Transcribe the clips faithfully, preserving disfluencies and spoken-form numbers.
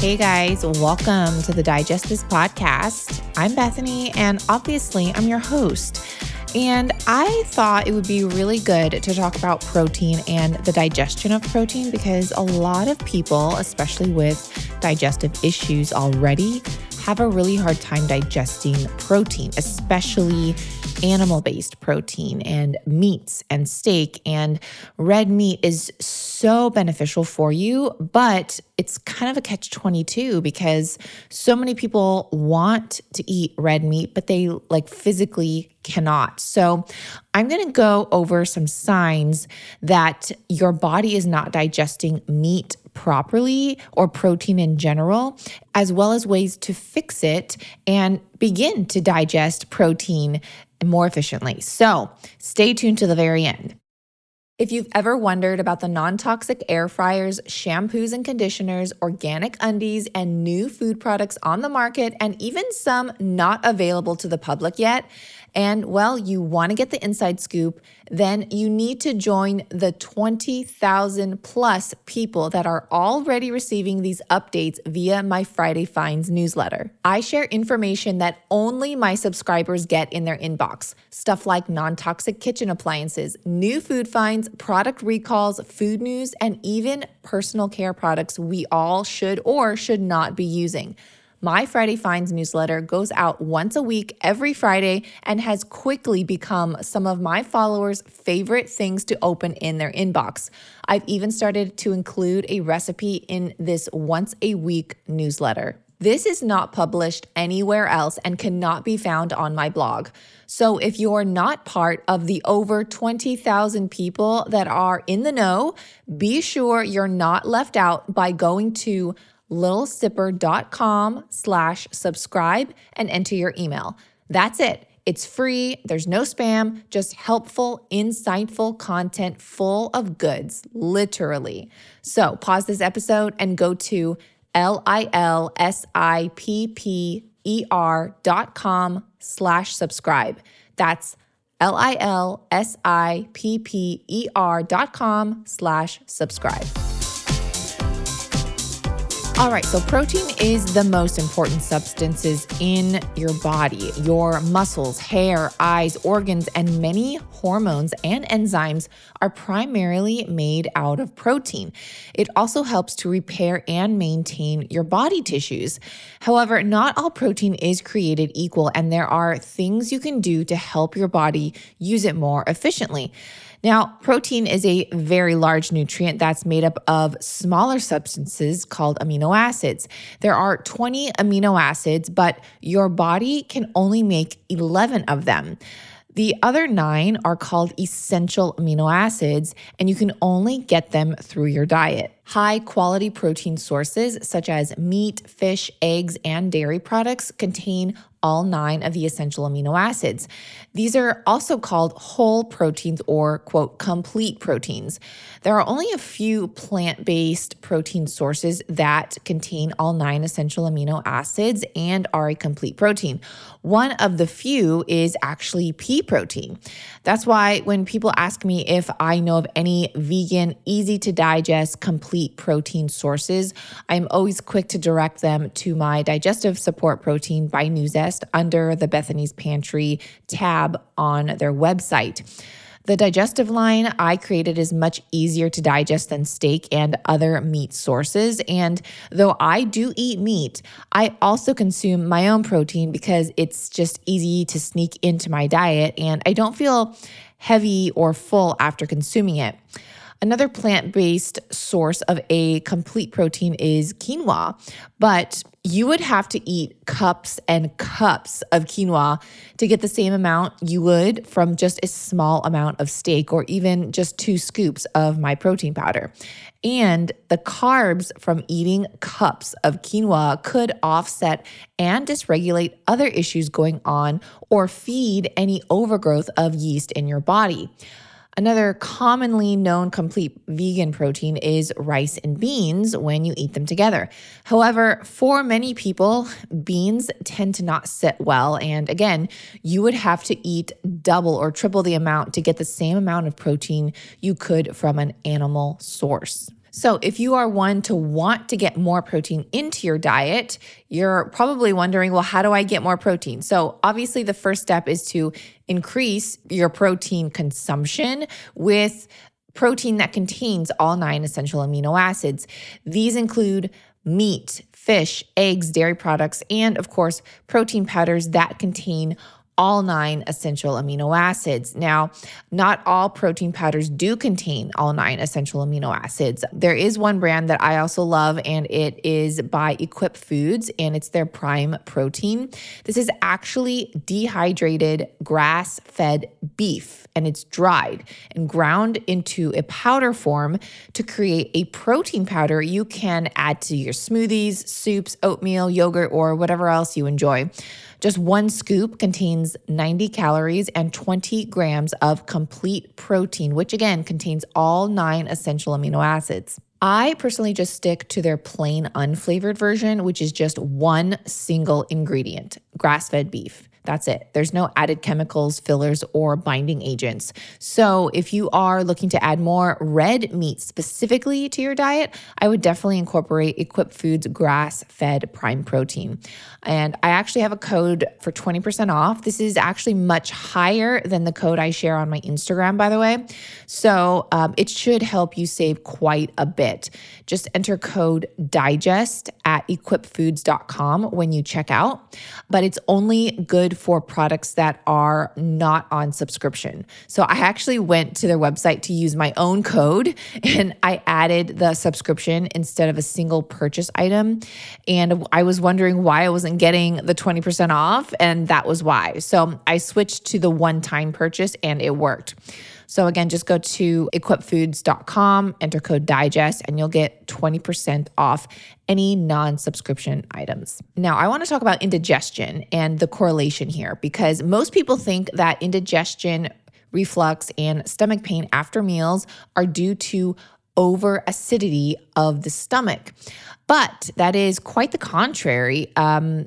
Hey guys, welcome to the Digest This podcast. I'm Bethany, and obviously I'm your host. And I thought it would be really good to talk about protein and the digestion of protein because a lot of people, especially with digestive issues already, have a really hard time digesting protein, especially animal-based protein and meats and steak. And red meat is so beneficial for you, but it's kind of a catch twenty-two because so many people want to eat red meat, but they like physically cannot. So I'm going to go over some signs that your body is not digesting meat properly or protein in general, as well as ways to fix it and begin to digest protein more efficiently. So stay tuned to the very end. If you've ever wondered about the non-toxic air fryers, shampoos and conditioners, organic undies, and new food products on the market, and even some not available to the public yet, and well, you want to get the inside scoop, then you need to join the twenty thousand plus people that are already receiving these updates via my Friday Finds newsletter. I share information that only my subscribers get in their inbox. Stuff like non-toxic kitchen appliances, new food finds, product recalls, food news, and even personal care products we all should or should not be using. My Friday Finds newsletter goes out once a week every Friday and has quickly become some of my followers' favorite things to open in their inbox. I've even started to include a recipe in this once a week newsletter. This is not published anywhere else and cannot be found on my blog. So if you're not part of the over twenty thousand people that are in the know, be sure you're not left out by going to littlesipper.com slash subscribe and enter your email. That's it. It's free. There's no spam, just helpful, insightful content full of goods, literally. So pause this episode and go to L-I-L-S-I-P-P-E-R dot com slash subscribe. That's L-I-L-S-I-P-P-E-R dot com slash subscribe. All right, so protein is the most important substances in your body. Your muscles, hair, eyes, organs, and many hormones and enzymes are primarily made out of protein. It also helps to repair and maintain your body tissues. However, not all protein is created equal, and there are things you can do to help your body use it more efficiently. Now, protein is a very large nutrient that's made up of smaller substances called amino acids. There are twenty amino acids, but your body can only make eleven of them. The other nine are called essential amino acids, and you can only get them through your diet. High quality protein sources such as meat, fish, eggs, and dairy products contain all nine of the essential amino acids. These are also called whole proteins or, quote, complete proteins. There are only a few plant-based protein sources that contain all nine essential amino acids and are a complete protein. One of the few is actually pea protein. That's why when people ask me if I know of any vegan, easy to digest, complete protein sources, I'm always quick to direct them to my Digestive Support Protein by Nuzest under the Bethany's Pantry tab on their website. The digestive line I created is much easier to digest than steak and other meat sources. And though I do eat meat, I also consume my own protein because it's just easy to sneak into my diet and I don't feel heavy or full after consuming it. Another plant-based source of a complete protein is quinoa, but you would have to eat cups and cups of quinoa to get the same amount you would from just a small amount of steak or even just two scoops of my protein powder. And the carbs from eating cups of quinoa could offset and dysregulate other issues going on or feed any overgrowth of yeast in your body. Another commonly known complete vegan protein is rice and beans when you eat them together. However, for many people, beans tend to not sit well. And again, you would have to eat double or triple the amount to get the same amount of protein you could from an animal source. So if you are one to want to get more protein into your diet, you're probably wondering, well, how do I get more protein? So obviously the first step is to increase your protein consumption with protein that contains all nine essential amino acids. These include meat, fish, eggs, dairy products, and of course, protein powders that contain all nine essential amino acids. Now, not all protein powders do contain all nine essential amino acids. There is one brand that I also love, and it is by Equip Foods, and it's their Prime Protein. This is actually dehydrated grass-fed beef, and it's dried and ground into a powder form to create a protein powder you can add to your smoothies, soups, oatmeal, yogurt, or whatever else you enjoy. Just one scoop contains ninety calories and twenty grams of complete protein, which again contains all nine essential amino acids. I personally just stick to their plain unflavored version, which is just one single ingredient, grass-fed beef. That's it. There's no added chemicals, fillers, or binding agents. So if you are looking to add more red meat specifically to your diet, I would definitely incorporate Equip Foods grass-fed Prime Protein. And I actually have a code for twenty percent off. This is actually much higher than the code I share on my Instagram, by the way. So um, it should help you save quite a bit. Just enter code DIGEST at equip foods dot com when you check out. But it's only good for products that are not on subscription. So I actually went to their website to use my own code, and I added the subscription instead of a single purchase item. And I was wondering why I wasn't getting the twenty percent off, and that was why. So I switched to the one-time purchase, and it worked. So again, just go to equip foods dot com, enter code DIGEST, and you'll get twenty percent off any non-subscription items. Now, I want to talk about indigestion and the correlation here, because most people think that indigestion, reflux, and stomach pain after meals are due to over acidity of the stomach. But that is quite the contrary. Um,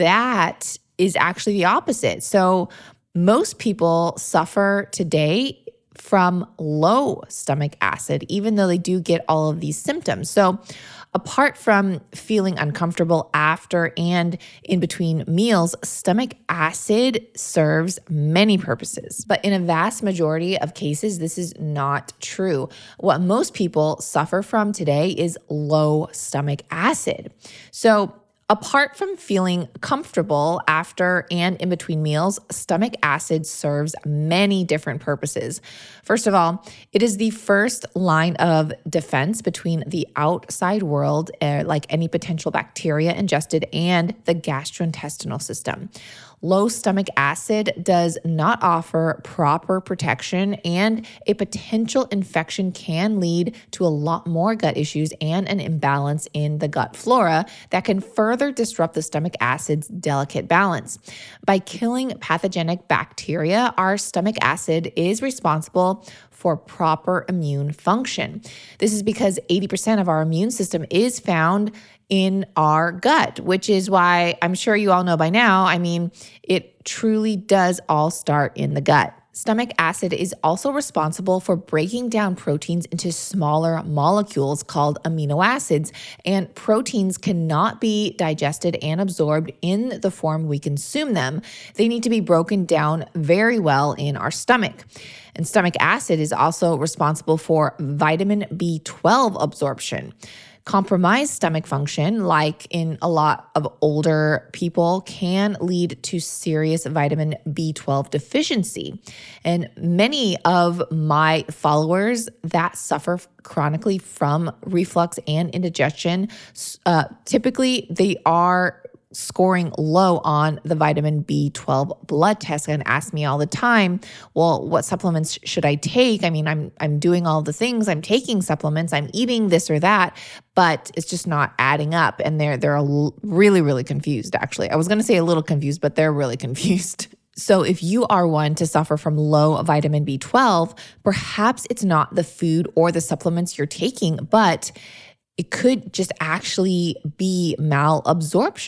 that is actually the opposite. So most people suffer today from low stomach acid, even though they do get all of these symptoms. So apart from feeling uncomfortable after and in between meals, stomach acid serves many purposes. But in a vast majority of cases, this is not true. What most people suffer from today is low stomach acid. So apart from feeling comfortable after and in between meals, stomach acid serves many different purposes. First of all, it is the first line of defense between the outside world, uh, like any potential bacteria ingested, and the gastrointestinal system. Low stomach acid does not offer proper protection, and a potential infection can lead to a lot more gut issues and an imbalance in the gut flora that can further disrupt the stomach acid's delicate balance. By killing pathogenic bacteria, our stomach acid is responsible for proper immune function. This is because eighty percent of our immune system is found in our gut, which is why I'm sure you all know by now, I mean, it truly does all start in the gut. Stomach acid is also responsible for breaking down proteins into smaller molecules called amino acids, and proteins cannot be digested and absorbed in the form we consume them. They need to be broken down very well in our stomach. And stomach acid is also responsible for vitamin B twelve absorption. Compromised stomach function, like in a lot of older people, can lead to serious vitamin B twelve deficiency. And many of my followers that suffer chronically from reflux and indigestion, uh, typically they are scoring low on the vitamin B twelve blood test and ask me all the time, well, what supplements should I take? I mean, I'm I'm doing all the things, I'm taking supplements, I'm eating this or that, but it's just not adding up. And they're they're really, really confused, actually. I was going to say a little confused, but they're really confused. So if you are one to suffer from low vitamin B twelve, perhaps it's not the food or the supplements you're taking, but it could just actually be malabsorption.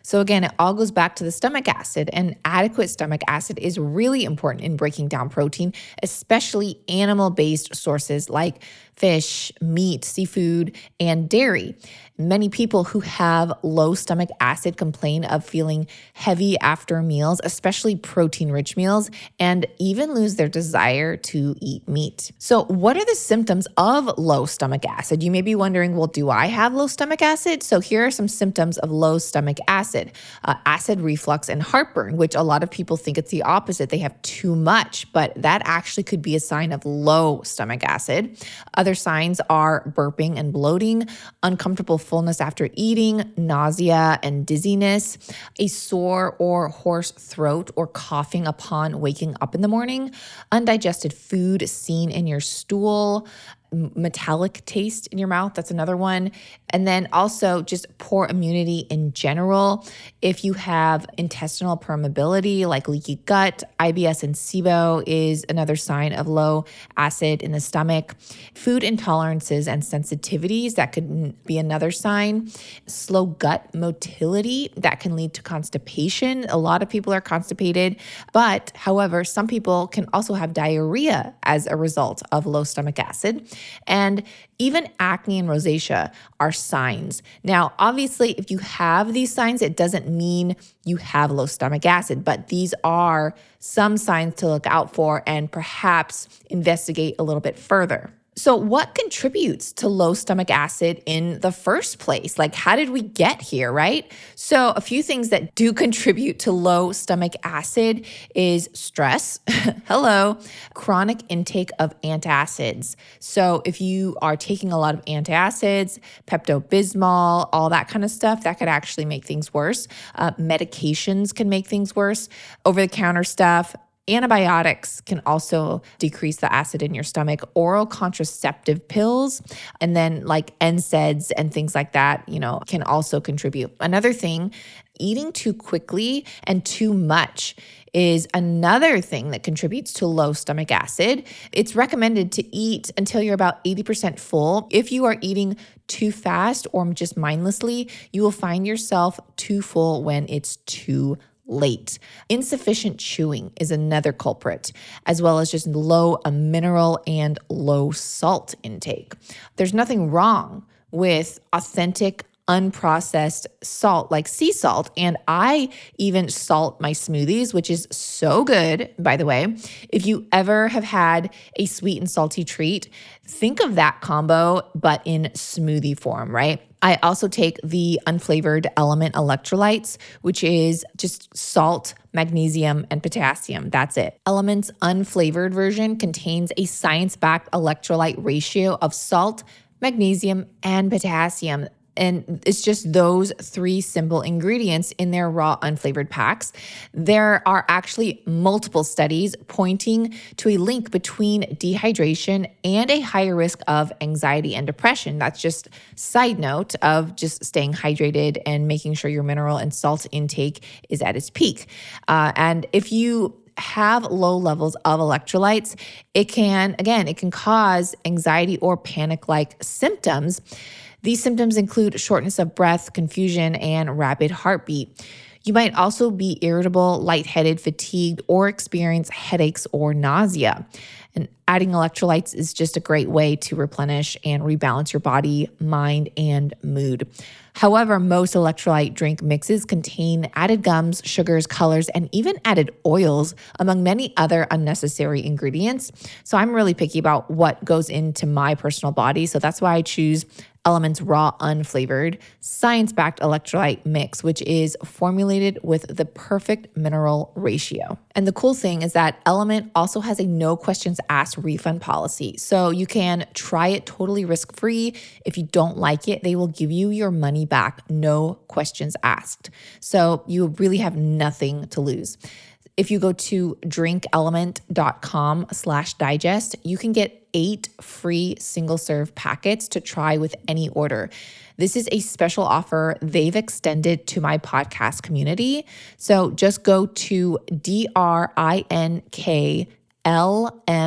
So again, it all goes back to the stomach acid, and adequate stomach acid is really important in breaking down protein, especially animal-based sources like fish, meat, seafood, and dairy. Many people who have low stomach acid complain of feeling heavy after meals, especially protein-rich meals, and even lose their desire to eat meat. So what are the symptoms of low stomach acid? You may be wondering, well, do I have low stomach acid? So here are some symptoms of low stomach acid. Uh, acid reflux and heartburn, which a lot of people think it's the opposite. They have too much, but that actually could be a sign of low stomach acid. Other signs are burping and bloating, uncomfortable fullness after eating, nausea and dizziness, a sore or hoarse throat or coughing upon waking up in the morning, undigested food seen in your stool, metallic taste in your mouth. That's another one. And then also just poor immunity in general. If you have intestinal permeability like leaky gut, I B S and SIBO is another sign of low acid in the stomach. Food intolerances and sensitivities, that could be another sign. Slow gut motility, that can lead to constipation. A lot of people are constipated, but however, some people can also have diarrhea as a result of low stomach acid. And even acne and rosacea are signs. Now, obviously, if you have these signs, it doesn't mean you have low stomach acid, but these are some signs to look out for and perhaps investigate a little bit further. So what contributes to low stomach acid in the first place? Like, how did we get here, right? So a few things that do contribute to low stomach acid is stress, hello, chronic intake of antacids. So if you are taking a lot of antacids, Pepto-Bismol, all that kind of stuff, that could actually make things worse. Uh, medications can make things worse. Over-the-counter stuff, antibiotics can also decrease the acid in your stomach. Oral contraceptive pills, and then like N SAIDs and things like that, you know, can also contribute. Another thing, eating too quickly and too much is another thing that contributes to low stomach acid. It's recommended to eat until you're about eighty percent full. If you are eating too fast or just mindlessly, you will find yourself too full when it's too late. Insufficient chewing is another culprit, as well as just low a mineral and low salt intake. There's nothing wrong with authentic, unprocessed salt like sea salt. And I even salt my smoothies, which is so good, by the way. If you ever have had a sweet and salty treat, think of that combo, but in smoothie form, right? I also take the unflavored Element electrolytes, which is just salt, magnesium, and potassium. That's it. Element's unflavored version contains a science-backed electrolyte ratio of salt, magnesium, and potassium. And it's just those three simple ingredients in their raw unflavored packs. There are actually multiple studies pointing to a link between dehydration and a higher risk of anxiety and depression. That's just side note of just staying hydrated and making sure your mineral and salt intake is at its peak. Uh, and if you have low levels of electrolytes, it can, again, it can cause anxiety or panic-like symptoms. These symptoms include shortness of breath, confusion, and rapid heartbeat. You might also be irritable, lightheaded, fatigued, or experience headaches or nausea. And adding electrolytes is just a great way to replenish and rebalance your body, mind, and mood. However, most electrolyte drink mixes contain added gums, sugars, colors, and even added oils, among many other unnecessary ingredients. So I'm really picky about what goes into my personal body. So that's why I choose Element's raw, unflavored, science-backed electrolyte mix, which is formulated with the perfect mineral ratio. And the cool thing is that Element also has a no questions asked refund policy. So you can try it totally risk-free. If you don't like it, they will give you your money back, no questions asked. So you really have nothing to lose. If you go to drinkelement.com slash digest, you can get eight free single serve packets to try with any order. This is a special offer they've extended to my podcast community. So just go to D R I N K L M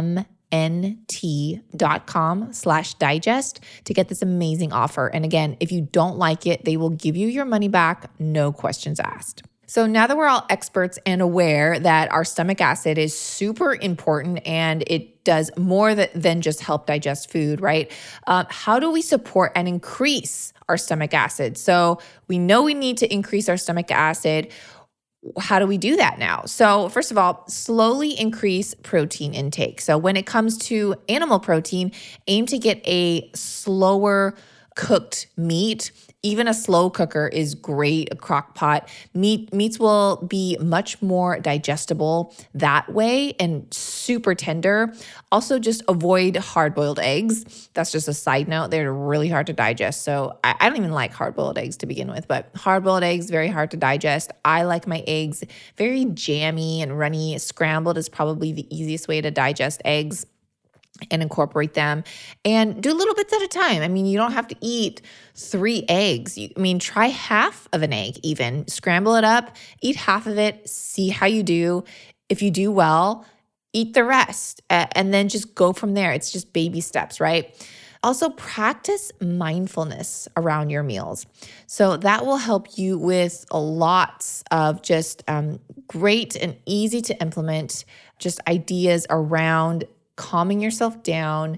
nt.com slash digest to get this amazing offer. And again, if you don't like it, they will give you your money back, no questions asked. So now that we're all experts and aware that our stomach acid is super important and it does more than just help digest food, right? Um, how do we support and increase our stomach acid? So we know we need to increase our stomach acid. How do we do that now? So first of all, slowly increase protein intake. So when it comes to animal protein, aim to get a slower cooked meat. Even a slow cooker is great, a crock pot. Meat, meats will be much more digestible that way and super tender. Also, just avoid hard-boiled eggs. That's just a side note. They're really hard to digest. So I, I don't even like hard-boiled eggs to begin with, but hard-boiled eggs, very hard to digest. I like my eggs very jammy and runny. Scrambled is probably the easiest way to digest eggs and incorporate them, and do little bits at a time. I mean, you don't have to eat three eggs. You, I mean, try half of an egg even. Scramble it up, eat half of it, see how you do. If you do well, eat the rest, uh, and then just go from there. It's just baby steps, right? Also, practice mindfulness around your meals. So that will help you with a lot of just um, great and easy to implement just ideas around calming yourself down,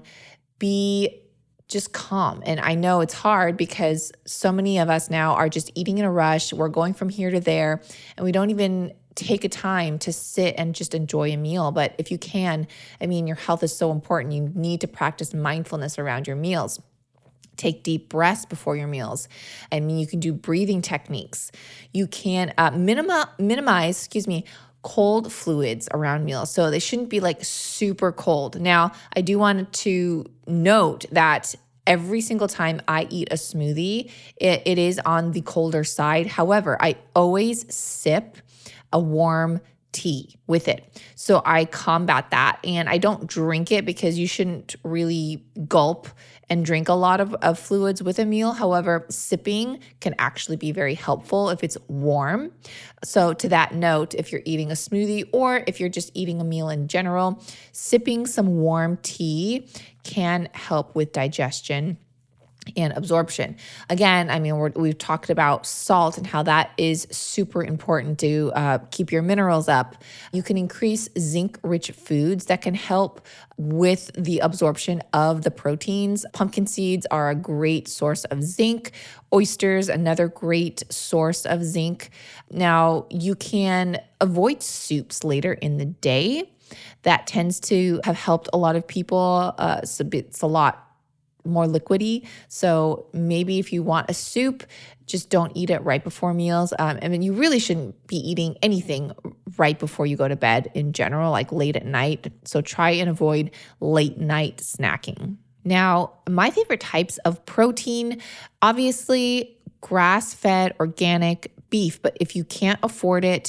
be just calm. And I know it's hard because so many of us now are just eating in a rush. We're going from here to there, and we don't even take a time to sit and just enjoy a meal. But if you can, I mean, your health is so important. You need to practice mindfulness around your meals. Take deep breaths before your meals. I mean, you can do breathing techniques. You can uh, minima, minimize, excuse me, cold fluids around meals. So they shouldn't be like super cold. Now, I do want to note that every single time I eat a smoothie, it, it is on the colder side. However, I always sip a warm tea with it. So I combat that, and I don't drink it because you shouldn't really gulp and drink a lot of, of fluids with a meal. However, sipping can actually be very helpful if it's warm. So to that note, if you're eating a smoothie or if you're just eating a meal in general, sipping some warm tea can help with digestion and absorption. Again, I mean, we're, we've talked about salt and how that is super important to uh, keep your minerals up. You can increase zinc-rich foods that can help with the absorption of the proteins. Pumpkin seeds are a great source of zinc. Oysters, another great source of zinc. Now, you can avoid soups later in the day. That tends to have helped a lot of people. Uh, it's, a bit, it's a lot more liquidy. So maybe if you want a soup, just don't eat it right before meals. Um, I mean, you really shouldn't be eating anything right before you go to bed in general, like late at night. So try and avoid late night snacking. Now, my favorite types of protein, obviously grass-fed organic beef, but if you can't afford it,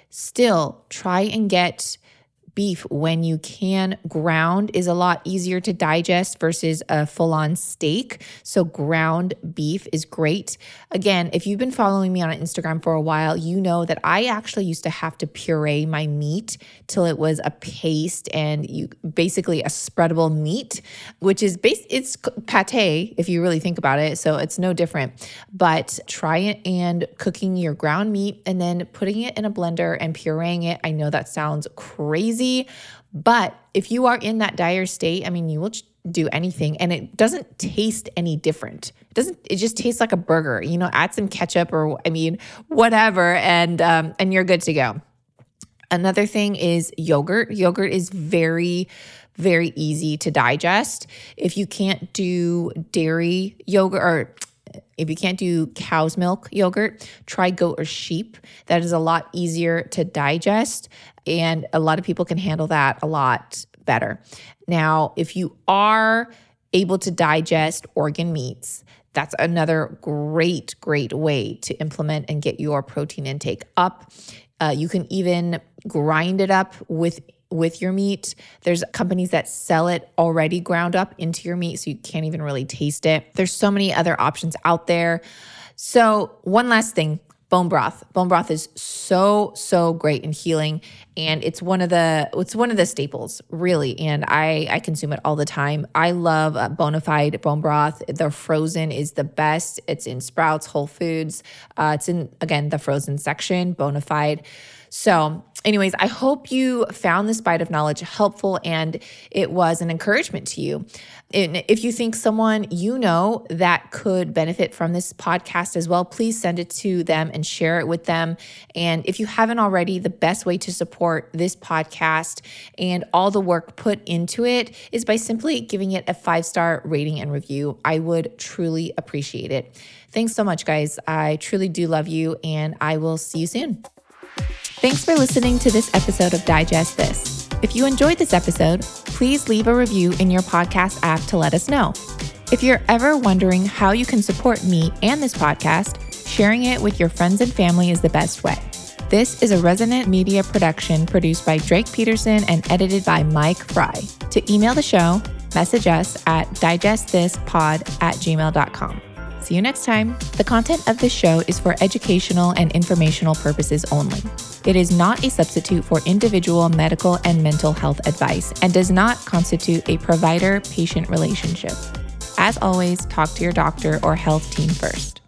still try and get beef when you can. Ground is a lot easier to digest versus a full-on steak. So ground beef is great. Again, if you've been following me on Instagram for a while, you know that I actually used to have to puree my meat till it was a paste and you basically a spreadable meat, which is base it's pate if you really think about it. So it's no different. But try it and cooking your ground meat and then putting it in a blender and pureeing it. I know that sounds crazy. But if you are in that dire state, I mean, you will do anything and it doesn't taste any different. It doesn't, it just tastes like a burger, you know, add some ketchup or, I mean, whatever, and, um, and you're good to go. Another thing is yogurt. Yogurt is very, very easy to digest. If you can't do dairy yogurt or if you can't do cow's milk yogurt, try goat or sheep. That is a lot easier to digest, and a lot of people can handle that a lot better. Now, if you are able to digest organ meats, that's another great, great way to implement and get your protein intake up. Uh, you can even grind it up with with your meat. There's companies that sell it already ground up into your meat, so you can't even really taste it. There's so many other options out there. So one last thing, Bone broth. Bone broth is so, so great in healing. And it's one of the, it's one of the staples, really. And I, I consume it all the time. I love uh, Bonafide bone broth. The frozen is the best. It's in Sprouts, Whole Foods. Uh, it's in, again, the frozen section, Bonafide. So anyways, I hope you found this bite of knowledge helpful and it was an encouragement to you. And if you think someone you know that could benefit from this podcast as well, please send it to them and share it with them. And if you haven't already, the best way to support this podcast and all the work put into it is by simply giving it a five-star rating and review. I would truly appreciate it. Thanks so much, guys. I truly do love you, and I will see you soon. Thanks for listening to this episode of Digest This. If you enjoyed this episode, please leave a review in your podcast app to let us know. If you're ever wondering how you can support me and this podcast, sharing it with your friends and family is the best way. This is a Resonant Media production produced by Drake Peterson and edited by Mike Fry. To email the show, message us at digest-this-pod at gmail dot com. See you next time. The content of this show is for educational and informational purposes only. It is not a substitute for individual medical and mental health advice and does not constitute a provider-patient relationship. As always, talk to your doctor or health team first.